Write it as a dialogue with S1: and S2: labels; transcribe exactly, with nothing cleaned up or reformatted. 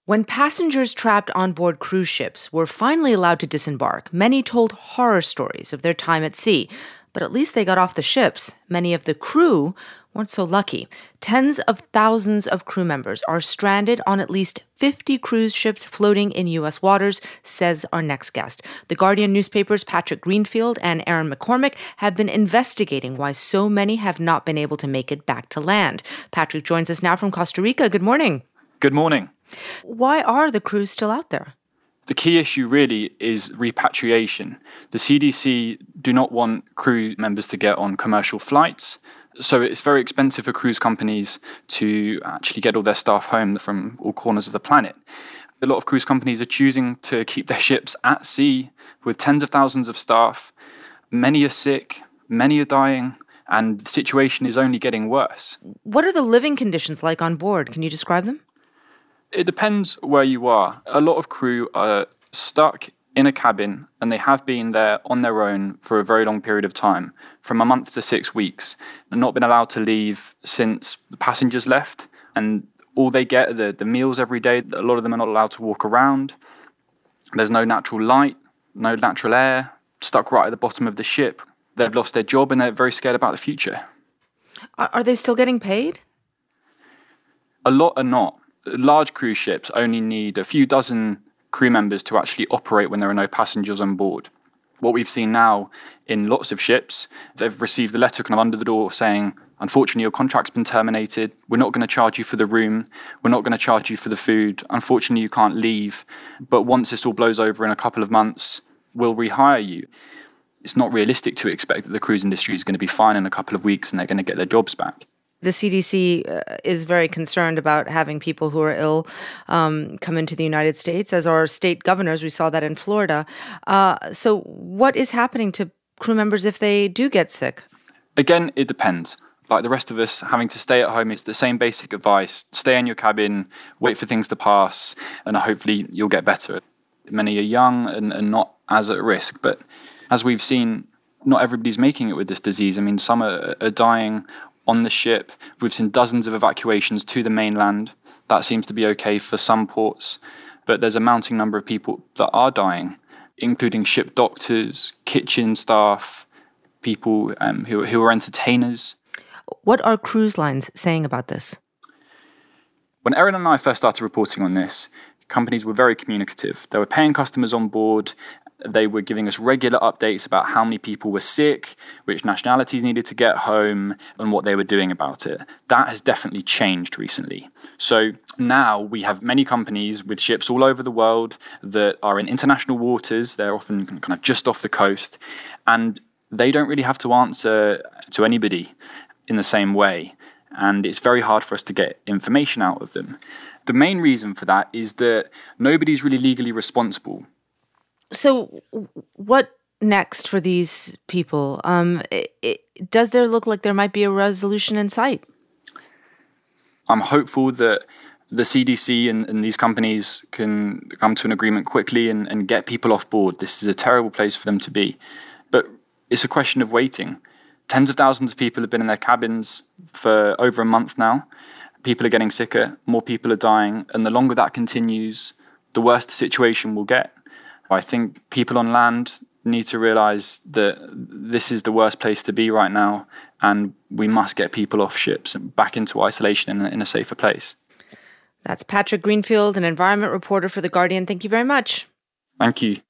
S1: When passengers trapped on board cruise ships were finally allowed to disembark, many told horror stories of their time at sea. But at least they got off the ships. Many of the crew weren't so lucky. Tens of thousands of crew members are stranded on at least fifty cruise ships floating in U S waters, says our next guest. The Guardian newspaper's Patrick Greenfield and Aaron McCormick have been investigating why so many have not been able to make it back to land. Patrick joins us now from Costa Rica. Good morning.
S2: Good morning.
S1: Why are the crews still out there?
S2: The key issue really is repatriation. The C D C do not want crew members to get on commercial flights, so it's very expensive for cruise companies to actually get all their staff home from all corners of the planet. A lot of cruise companies are choosing to keep their ships at sea with tens of thousands of staff. Many are sick, many are dying, and the situation is only getting worse.
S1: What are the living conditions like on board? Can you describe them?
S2: It depends where you are. A lot of crew are stuck in a cabin, and they have been there on their own for a very long period of time, from a month to six weeks, and not been allowed to leave since the passengers left. And all they get are the, the meals every day. A lot of them are not allowed to walk around. There's no natural light, no natural air, stuck right at the bottom of the ship. They've lost their job and they're very scared about the future.
S1: Are, are they still getting paid?
S2: A lot are not. Large cruise ships only need a few dozen crew members to actually operate when there are no passengers on board. What we've seen now in lots of ships, they've received a letter kind of under the door saying, unfortunately, your contract's been terminated. We're not going to charge you for the room. We're not going to charge you for the food. Unfortunately, you can't leave. But once this all blows over in a couple of months, we'll rehire you. It's not realistic to expect that the cruise industry is going to be fine in a couple of weeks and they're going to get their jobs back.
S1: The C D C uh, is very concerned about having people who are ill um, come into the United States, as are state governors. We saw that in Florida. Uh, so what is happening to crew members if they do get sick?
S2: Again, it depends. Like the rest of us, having to stay at home, it's the same basic advice. Stay in your cabin, wait for things to pass, and hopefully you'll get better. Many are young and, and not as at risk, but as we've seen, not everybody's making it with this disease. I mean, some are, are dying on the ship. We've seen dozens of evacuations to the mainland. That seems to be okay for some ports, but there's a mounting number of people that are dying, including ship doctors, kitchen staff, people um, who, who are entertainers.
S1: What are cruise lines saying about this?
S2: When Erin and I first started reporting on this, companies were very communicative. They were paying customers on board. They were giving us regular updates about how many people were sick, which nationalities needed to get home, and what they were doing about it. That has definitely changed recently. So now we have many companies with ships all over the world that are in international waters. They're often kind of just off the coast, and they don't really have to answer to anybody in the same way. And it's very hard for us to get information out of them. The main reason for that is that nobody's really legally responsible.
S1: So what next for these people? Um, it, it, does there look like there might be a resolution in sight?
S2: I'm hopeful that the C D C and, and these companies can come to an agreement quickly and, and get people off board. This is a terrible place for them to be. But it's a question of waiting. Tens of thousands of people have been in their cabins for over a month now. People are getting sicker, more people are dying, and the longer that continues, the worse the situation will get. I think people on land need to realize that this is the worst place to be right now, and we must get people off ships and back into isolation in a, in a safer place.
S1: That's Patrick Greenfield, an environment reporter for The Guardian. Thank you very much.
S2: Thank you.